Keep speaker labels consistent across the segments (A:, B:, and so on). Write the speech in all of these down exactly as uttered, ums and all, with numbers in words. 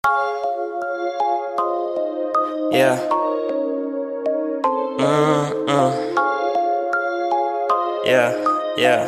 A: Yeah. Mm mm. Yeah, yeah.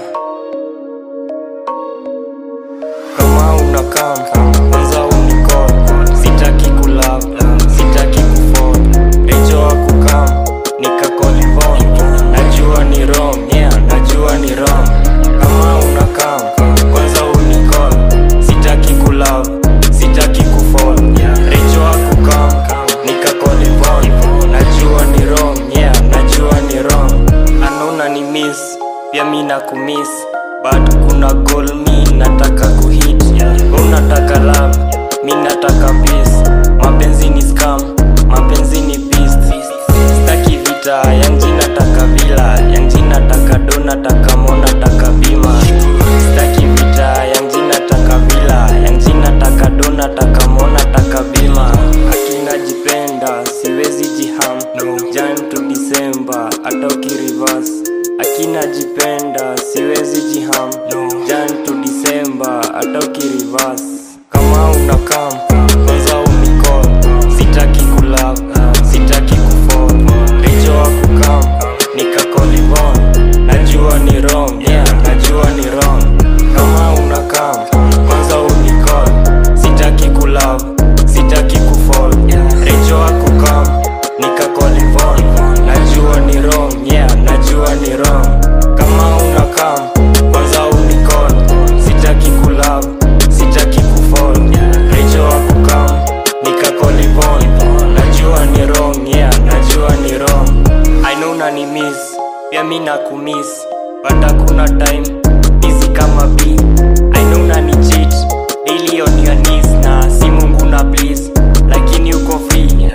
A: Kama unakam, kwanza unicall. Sitaki kulove, sitaki kufall. Rejo wakukam, nikakall Yvonne. Najua ni wrong, yeah, najua ni wrong. Kama unakam, kwanza unicall. Sitaki kulove, sitaki kufall. Rejo wakukam, nikakall Yvonne. Najua ni wrong, yeah, najua ni wrong. Anona ni miss, pia mi nakumiss, but kuna goal mi nataka kuhit. Unataka love, mi nataka peace. Mapenzi ni scam, mapenzi ni beast. Sitaki vita, yanji nataka vila. Yanji nataka do, nataka mo, nataka bima. Sitaki vita, yanji nataka vila. Yanji nataka do, nataka mo, nataka bima. Akina jipenda, siwezi jiham. Jan to December, ata ukireverse. Akina jipenda, siwezi jiham. Jan to December, ata ukireverse. Kama unakam, kwanza unicall. Sitaki kulove, sitaki kufall. Rejo wakukam, nikakall Yvonne. Najua ni wrong, yeah, najua ni wrong. Kama unakam, kwanza unicall. Sitaki kulove, sitaki kufall. Rejo wakukam, nikakall Yvonne. Najua ni wrong, yeah, najua ni wrong. Kama unakam, kwanza unicall. Sitaki kulove, sitaki kufall. Rejo wakukam, nikakall Yvonne. Najua ni wrong, yeah, najua ni wrong. I know unani miss, pia mi nakumiss, but hakuna time, busy kama B. I know unani cheat, daily on your knees, na si Mungu na please, lakini uko free.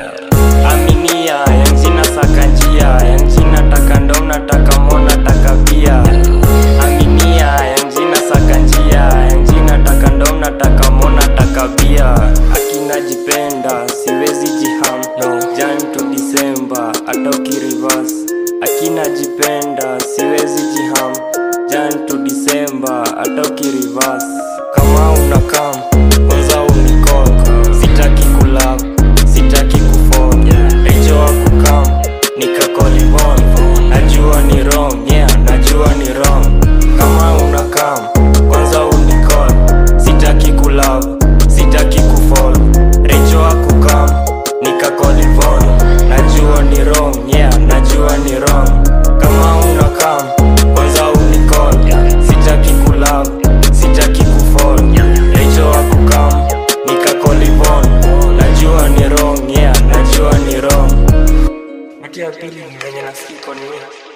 A: Aminia, yanji nasaka njia. Yanji nataka ndo, nataka mo, nataka pia. Aminia, yanji nasaka njia. Yanji nataka ndo, nataka mo, nataka pia. Akina jipenda, siwezi jiham. Jan to December, ata ukireverse. Akina jipenda, siwezi jiham. Jan to December, ata ukireverse. Kama unakam, kwanza unicall. Sitaki kulove, sitaki kufall. Rejo wakukam, nikakall Yvonne. Najua ni wrong, yeah, najua ni wrong. Kama unakam, kwanza unicall. Sitaki kulove, sitaki kufall. Rejo wakukam, nikakall Yvonne. Najua ni wrong, yeah, najua ni wrong. Kama unakam, kwanza unicall. Sitaki kulove, sitaki kufall. Rejo wakukam, nikakall Yvonne. Najua ni wrong, yeah, najua ni wrong. Mati ya pili ni venye nasikiko ni